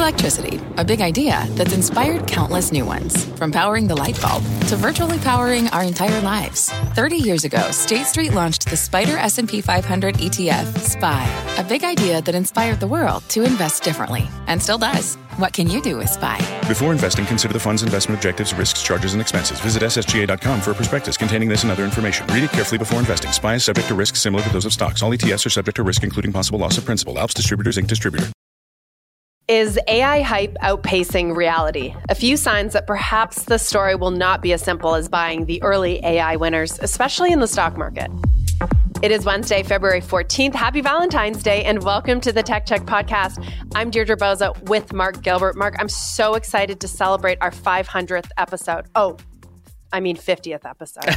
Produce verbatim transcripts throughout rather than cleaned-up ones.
Electricity, a big idea that's inspired countless new ones. From powering the light bulb to virtually powering our entire lives. thirty years ago, State Street launched the Spider S and P five hundred E T F, S P Y, a big idea that inspired the world to invest differently, and still does. What can you do with S P Y? Before investing, consider the fund's investment objectives, risks, charges, and expenses. Visit S S G A dot com for a prospectus containing this and other information. Read it carefully before investing. S P Y is subject to risks similar to those of stocks. All E T Fs are subject to risk, including possible loss of principal. Alps Distributors, Incorporated Distributor. Is A I hype outpacing reality? A few signs that perhaps the story will not be as simple as buying the early A I winners, especially in the stock market. It is Wednesday, February fourteenth. Happy Valentine's Day, and welcome to the Tech Check podcast. I'm Deirdre Boza with Mark Gilbert. Mark, I'm so excited to celebrate our five hundredth episode. Oh, I mean fiftieth episode.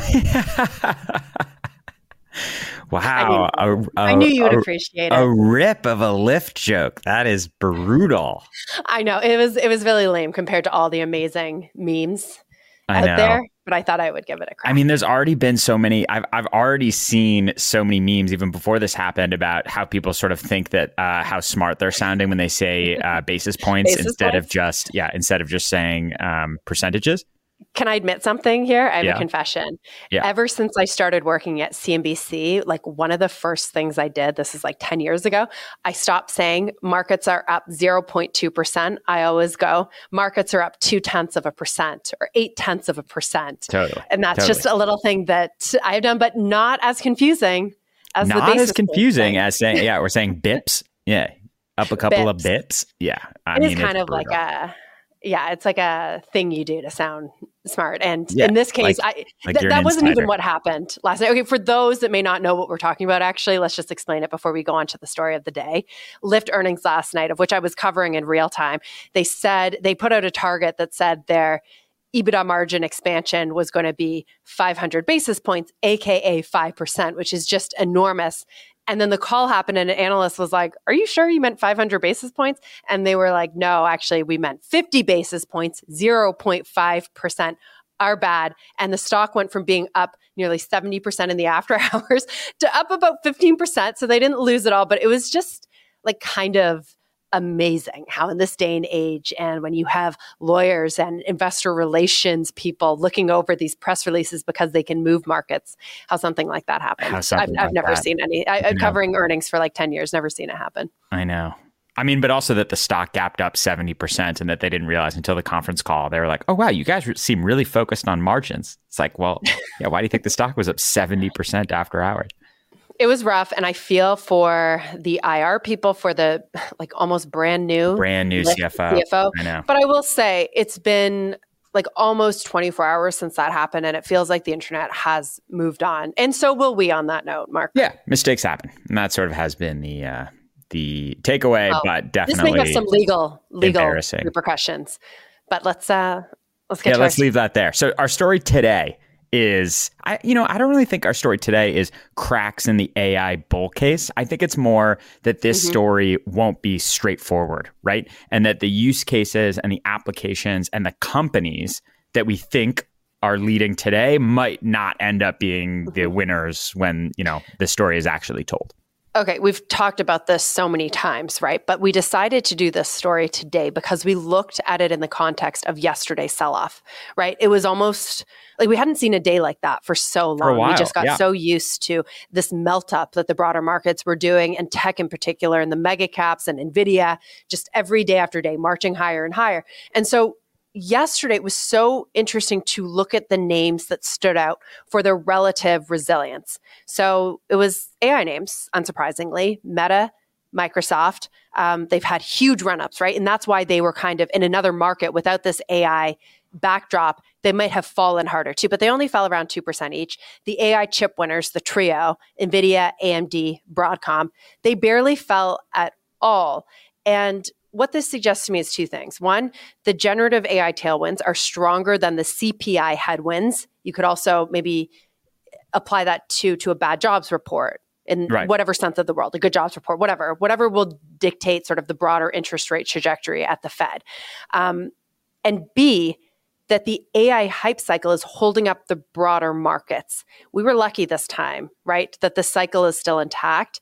Wow. I, mean, a, a, I knew you would a, appreciate it. A rip of a lift joke. That is brutal. I know. It was it was really lame compared to all the amazing memes I out know. there, but I thought I would give it a crack. I mean, there's already been so many. I've I've already seen so many memes even before this happened about how people sort of think that uh, how smart they're sounding when they say uh, basis points Basis instead points. of just yeah instead of just saying um, percentages. Can I admit something here? I have Yeah. a confession. Yeah. Ever since I started working at C N B C, like one of the first things I did, this is like ten years ago, I stopped saying markets are up zero point two percent. I always go, markets are up two tenths of a percent or eight tenths of a percent. Totally. And that's Totally. just a little thing that I've done, but not as confusing as the Not basis as confusing thing. as saying yeah we're saying bips. Yeah, up a couple Bips. of bips. Yeah, I It mean is kind it's of like brutal. a, yeah, it's like a thing you do to sound smart. And Yeah, in this case, like- I like th- you're an that wasn't even insider. what happened last night. Okay, for those that may not know what we're talking about, actually, let's just explain it before we go on to the story of the day. Lyft earnings last night, of which I was covering in real time, they said they put out a target that said their EBITDA margin expansion was going to be five hundred basis points, aka five percent, which is just enormous. And then the call happened and an analyst was like, are you sure you meant five hundred basis points? And they were like, no, actually, we meant fifty basis points, zero point five percent. Our bad. And the stock went from being up nearly seventy percent in the after hours to up about fifteen percent. So they didn't lose it all, but it was just like kind of amazing how in this day and age, and when you have lawyers and investor relations people looking over these press releases because they can move markets, how something like that How happens. something I've, I've like never that. seen any. I, I I'm know. covering earnings for like ten years, never seen it happen. I know. I mean, but also that the stock gapped up seventy percent and that they didn't realize until the conference call. They were like, oh, wow, you guys seem really focused on margins. It's like, well, yeah, why do you think the stock was up seventy percent after hours? It was rough, and I feel for the I R people, for the like almost brand new Brand new Lyft C F O. C F O. I know. But I will say it's been like almost twenty-four hours since that happened, and it feels like the internet has moved on. And so will we on that note, Mark. Yeah, mistakes happen. And that sort of has been the uh, the takeaway, Oh, but This definitely may have some legal legal embarrassing. repercussions. But let's uh let's get yeah, to let's our leave that there. So our story today is, I, you know, I don't really think our story today is cracks in the A I bull case. I think it's more that this Mhm. story won't be straightforward, right? And that the use cases and the applications and the companies that we think are leading today might not end up being the winners when, you know, the story is actually told. Okay, we've talked about this so many times, right? But we decided to do this story today because we looked at it in the context of yesterday's sell-off, right? It was almost like we hadn't seen a day like that for so long. For a while, we just got yeah. so used to this melt up that the broader markets were doing, and tech in particular, and the mega caps and NVIDIA, just every day after day, marching higher and higher. And so yesterday it was so interesting to look at the names that stood out for their relative resilience. So it was A I names, unsurprisingly, Meta, Microsoft. Um, they've had huge run-ups, right? And that's why they were kind of in another market without this A I backdrop. They might have fallen harder too, but they only fell around two percent each. The A I chip winners, the trio, NVIDIA, A M D, Broadcom, they barely fell at all. And what this suggests to me is two things. One, the generative A I tailwinds are stronger than the C P I headwinds. You could also maybe apply that to, to a bad jobs report in Right. whatever sense of the world, a good jobs report, whatever, whatever will dictate sort of the broader interest rate trajectory at the Fed. Um, and B, that the A I hype cycle is holding up the broader markets. We were lucky this time, right? That the cycle is still intact.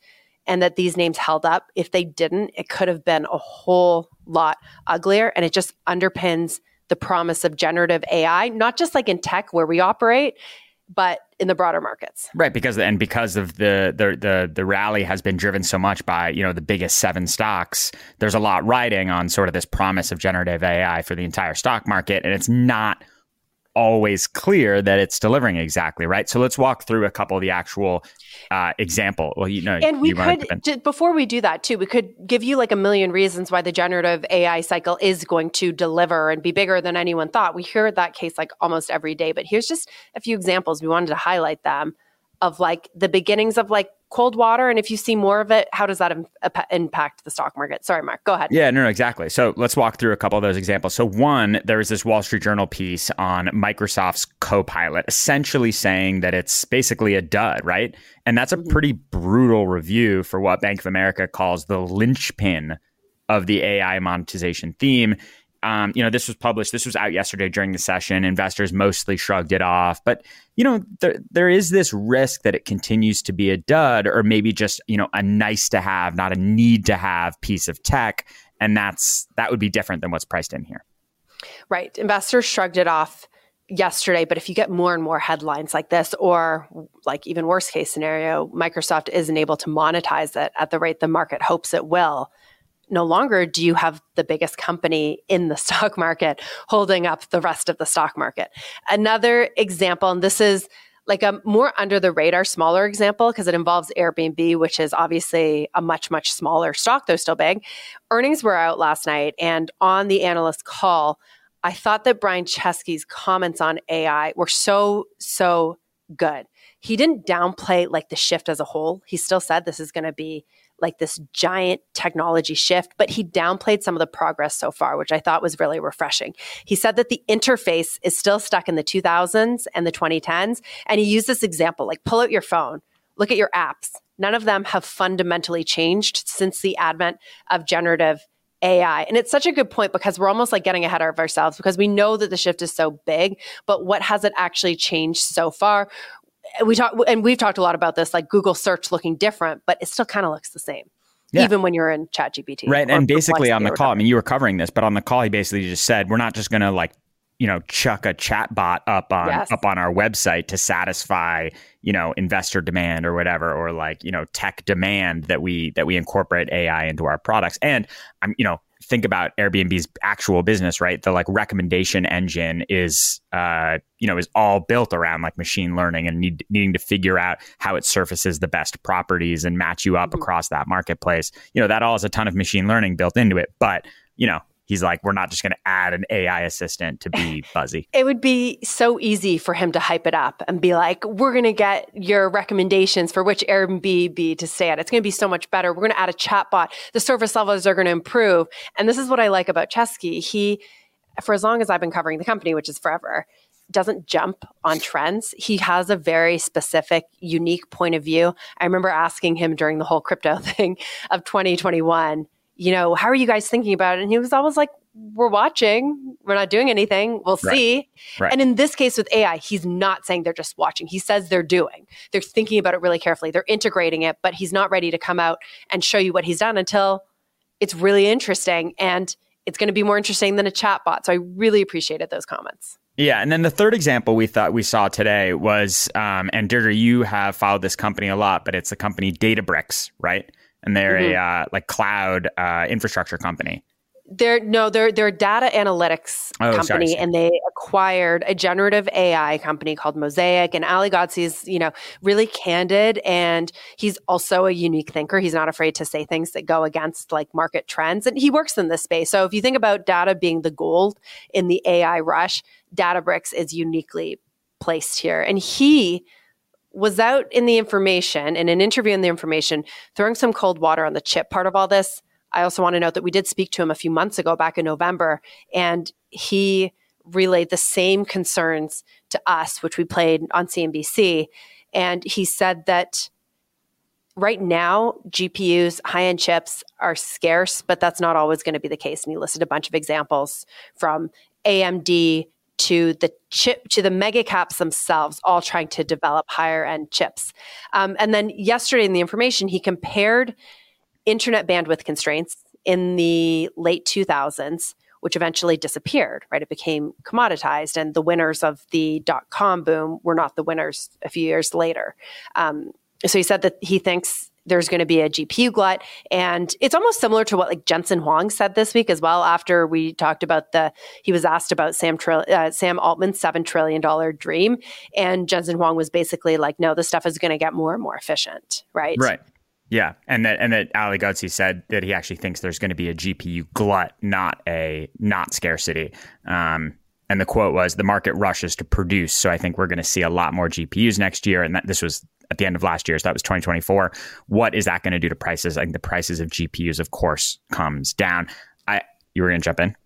and that these names held up. If they didn't, it could have been a whole lot uglier. And it just underpins the promise of generative A I, not just like in tech where we operate, but in the broader markets. Right, because and because of the the the the rally has been driven so much by, you know, the biggest seven stocks, there's a lot riding on sort of this promise of generative A I for the entire stock market, and it's not always clear that it's delivering exactly, right? So let's walk through a couple of the actual uh, example. Well, you know, and we you could, to, before we do that too, we could give you like a million reasons why the generative A I cycle is going to deliver and be bigger than anyone thought. We hear that case like almost every day, but here's just a few examples. We wanted to highlight them of like the beginnings of like cold water. And if you see more of it, how does that im- impact the stock market? Sorry, Mark, go ahead. Yeah, no, no, exactly. So let's walk through a couple of those examples. So one, there was this Wall Street Journal piece on Microsoft's Copilot, essentially saying that it's basically a dud, right? And that's a mm-hmm. pretty brutal review for what Bank of America calls the linchpin of the A I monetization theme. Um, you know, this was published, this was out yesterday during the session. Investors mostly shrugged it off. But, you know, there there is this risk that it continues to be a dud, or maybe just, you know, a nice to have, not a need to have piece of tech. And that's that would be different than what's priced in here. Right. Investors shrugged it off yesterday. But if you get more and more headlines like this, or like even worst case scenario, Microsoft isn't able to monetize it at the rate the market hopes it will, no longer do you have the biggest company in the stock market holding up the rest of the stock market. Another example, and this is like a more under the radar, smaller example, because it involves Airbnb, which is obviously a much, much smaller stock, though still big. Earnings were out last night, and on the analyst call, I thought that Brian Chesky's comments on A I were so, so good. He didn't downplay like the shift as a whole. He still said this is going to be like this giant technology shift, but he downplayed some of the progress so far, which I thought was really refreshing. He said that the interface is still stuck in the two thousands and the twenty tens. And he used this example, like pull out your phone, look at your apps. None of them have fundamentally changed since the advent of generative A I. And it's such a good point because we're almost like getting ahead of ourselves because we know that the shift is so big, but what has it actually changed so far? We talk, and we've talked a lot about this, like Google search looking different, but it still kind of looks the same, yeah. even when you're in ChatGPT. Right. And basically on the call, I mean, you were covering this, but on the call, he basically just said, we're not just going to like, you know, chuck a chat bot up on yes. up on our website to satisfy, you know, investor demand or whatever, or like, you know, tech demand that we that we incorporate A I into our products. And I'm, you know, think about Airbnb's actual business, right? The like recommendation engine is, uh, you know, is all built around like machine learning and need, needing to figure out how it surfaces the best properties and match you up mm-hmm. across that marketplace. You know, that all has a ton of machine learning built into it. But, you know, he's like, we're not just going to add an A I assistant to be buzzy. It would be so easy for him to hype it up and be like, we're going to get your recommendations for which Airbnb to stay at. It's going to be so much better. We're going to add a chat bot. The service levels are going to improve. And this is what I like about Chesky. He, for as long as I've been covering the company, which is forever, doesn't jump on trends. He has a very specific, unique point of view. I remember asking him during the whole crypto thing of twenty twenty-one, you know, how are you guys thinking about it? And he was always like, we're watching. We're not doing anything. We'll right. see. Right. And in this case with A I, he's not saying they're just watching. He says they're doing. They're thinking about it really carefully. They're integrating it, but he's not ready to come out and show you what he's done until it's really interesting. And it's going to be more interesting than a chat bot. So I really appreciated those comments. Yeah. And then the third example we thought we saw today was, um, and Deirdre, you have followed this company a lot, but it's the company Databricks, right? And they're mm-hmm. a uh, like cloud uh, infrastructure company. They're no, they're they're a data analytics oh, company, sorry, sorry. and they acquired a generative A I company called Mosaic. And Ali Ghodsi's, you know, really candid, and he's also a unique thinker. He's not afraid to say things that go against like market trends, and he works in this space. So if you think about data being the gold in the A I rush, Databricks is uniquely placed here, and he was out in the information, in an interview in the information, throwing some cold water on the chip part of all this. I also want to note that we did speak to him a few months ago, back in November, and he relayed the same concerns to us, which we played on C N B C. And he said that right now, G P Us, high-end chips are scarce, but that's not always going to be the case. And he listed a bunch of examples from A M D to the chip, to the mega caps themselves, all trying to develop higher end chips. Um, and then yesterday in the information, he compared internet bandwidth constraints in the late two thousands, which eventually disappeared, right? It became commoditized, and the winners of the dot-com boom were not the winners a few years later. Um, so he said that he thinks there's going to be a G P U glut, and it's almost similar to what like Jensen Huang said this week as well. After we talked about the, he was asked about Sam Trill, uh, Sam Altman's seven trillion dollars dream, and Jensen Huang was basically like, "No, this stuff is going to get more and more efficient." Right. Right. Yeah, and that and that Ali Ghodsi said that he actually thinks there's going to be a G P U glut, not a not scarcity. Um, and the quote was, "The market rushes to produce, so I think we're going to see a lot more G P Us next year." And that, this was at the end of last year, so that was twenty twenty-four. What is that going to do to prices? I think the prices of G P Us, of course, comes down. I you were going to jump in?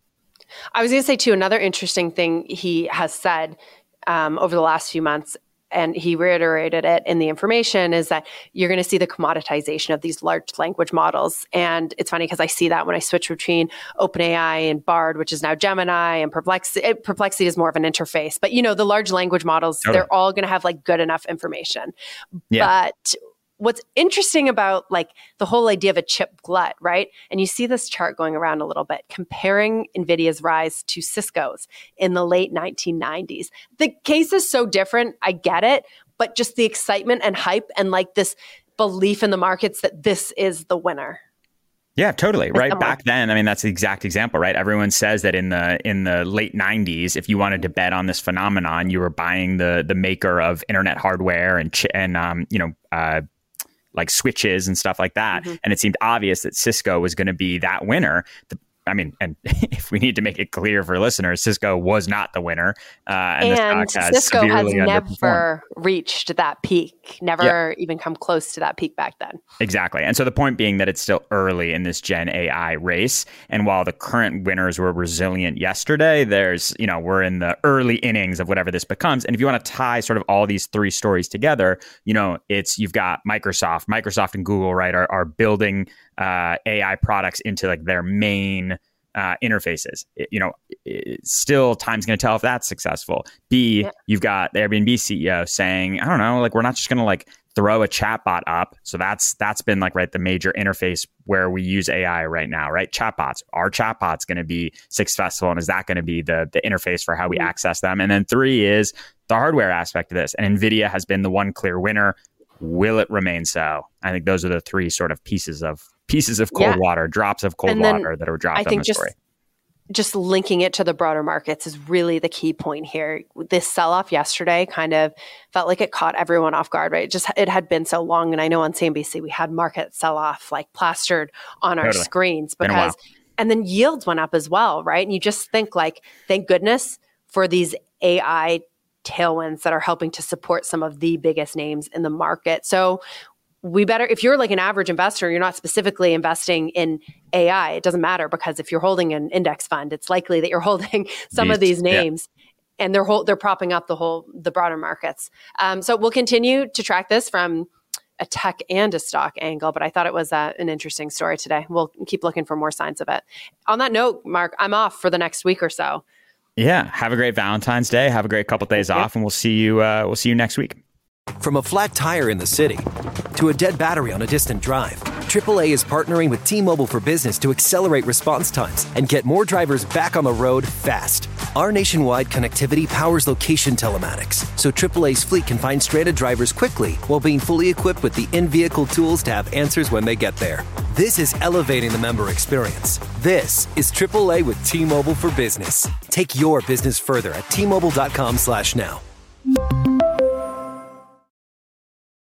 I was going to say too, another interesting thing he has said um, over the last few months, and he reiterated it in the information, is that you're going to see the commoditization of these large language models. And it's funny because I see that when I switch between OpenAI and Bard, which is now Gemini, and Perplexity. Perplexity is more of an interface. But, you know, the large language models, okay, they're all going to have like good enough information. Yeah. But what's interesting about like the whole idea of a chip glut, right? And you see this chart going around a little bit, comparing NVIDIA's rise to Cisco's in the late nineteen nineties. The case is so different. I get it, but just the excitement and hype and like this belief in the markets that this is the winner. Yeah, totally. Right. Back then, I mean, that's the exact example, right? Everyone says that in the in the late nineties, if you wanted to bet on this phenomenon, you were buying the the maker of internet hardware and ch- and um, you know, uh, like switches and stuff like that. Mm-hmm. And it seemed obvious that Cisco was going to be that winner. The, I mean, and if we need to make it clear for listeners, Cisco was not the winner. Uh, and and the stock has Cisco has underperformed. never reached that peak, never yeah. even come close to that peak back then. Exactly. And so the point being that it's still early in this Gen A I race. And while the current winners were resilient yesterday, there's, you know, we're in the early innings of whatever this becomes. And if you want to tie sort of all these three stories together, you know, it's, you've got Microsoft, Microsoft and Google, right, are, are building uh, A I products into like their main Uh, interfaces. It, you know, it, still time's going to tell if that's successful. B, yeah. You've got the Airbnb C E O saying, I don't know, like we're not just going to like throw a chatbot up. So that's that's been like right the major interface where we use A I right now, right? Chatbots. Are chatbots going to be successful, and is that going to be the the interface for how we mm-hmm. access them? And then three is the hardware aspect of this. And NVIDIA has been the one clear winner. Will it remain so? I think those are the three sort of pieces of pieces of cold yeah. water, drops of cold water that are dropped I think on the just, story. Just linking it to the broader markets is really the key point here. This sell-off yesterday kind of felt like it caught everyone off guard, right? It just, it had been so long. And I know on C N B C, we had market sell-off like plastered on our totally. screens because, and then yields went up as well, right? And you just think like, thank goodness for these A I tailwinds that are helping to support some of the biggest names in the market. So we better, if you're like an average investor, you're not specifically investing in A I, it doesn't matter, because if you're holding an index fund, it's likely that you're holding some these, of these names yeah. and they're whole, they're propping up the whole, the broader markets. Um, so we'll continue to track this from a tech and a stock angle, but I thought it was uh, an interesting story today. We'll keep looking for more signs of it. On that note, Mark, I'm off for the next week or so. Yeah. Have a great Valentine's Day. Have a great couple of days off, and we'll see you, uh, we'll see you next week. From a flat tire in the city to a dead battery on a distant drive, triple A is partnering with T-Mobile for Business to accelerate response times and get more drivers back on the road fast. Our nationwide connectivity powers location telematics, so triple A's fleet can find stranded drivers quickly while being fully equipped with the in-vehicle tools to have answers when they get there. This is elevating the member experience. This is triple A with T-Mobile for Business. Take your business further at T Mobile dot com slash now.